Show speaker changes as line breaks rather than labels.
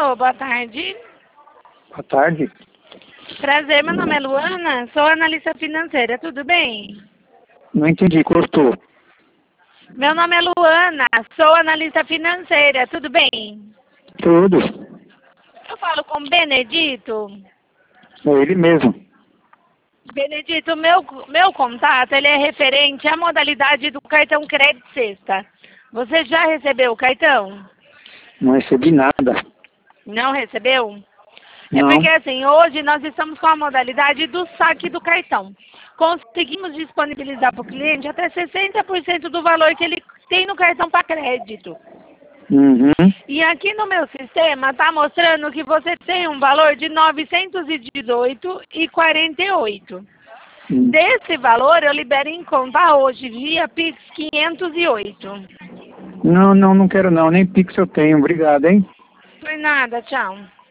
Alô, boa tarde.
Boa tarde.
Prazer, meu nome é Luana, sou analista financeira, tudo bem?
Não entendi, cortou.
Meu nome é Luana, sou analista financeira, tudo bem?
Tudo.
Eu falo com o Benedito.
É ele mesmo.
Benedito, meu contato, ele é referente à modalidade do cartão Crédito Sexta. Você já recebeu o cartão?
Não recebi nada.
Não recebeu? É
Não.
porque assim, hoje nós estamos com a modalidade do saque do cartão. Conseguimos disponibilizar para o cliente até 60% do valor que ele tem no cartão para crédito.
Uhum.
E aqui no meu sistema está mostrando que você tem um valor de R$ 918,48. Desse valor eu libero em conta hoje, via Pix 508.
Não quero não. Nem Pix eu tenho. Obrigado, hein?
Por nada, tchau.